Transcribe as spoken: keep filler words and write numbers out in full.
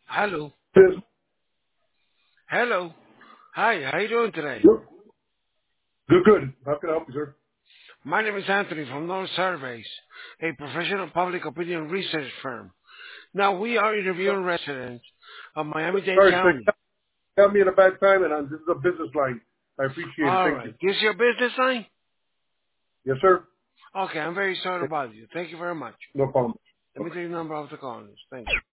Hello. Yes. Hello. Hi, how you doing today? Good, good. good. How can I help you, sir? My name is Anthony from North Surveys, a professional public opinion research firm. Now, we are interviewing residents of Miami-Dade Sorry, sir. County. Got me in a bad time, and I'm, this is a business line. I appreciate it. All Thank you. right. This is your business line? Yes, sir. Okay, I'm very sorry to bother you. Thank you very much. No problem. Let me Bye-bye. take the number off the call. Thank you.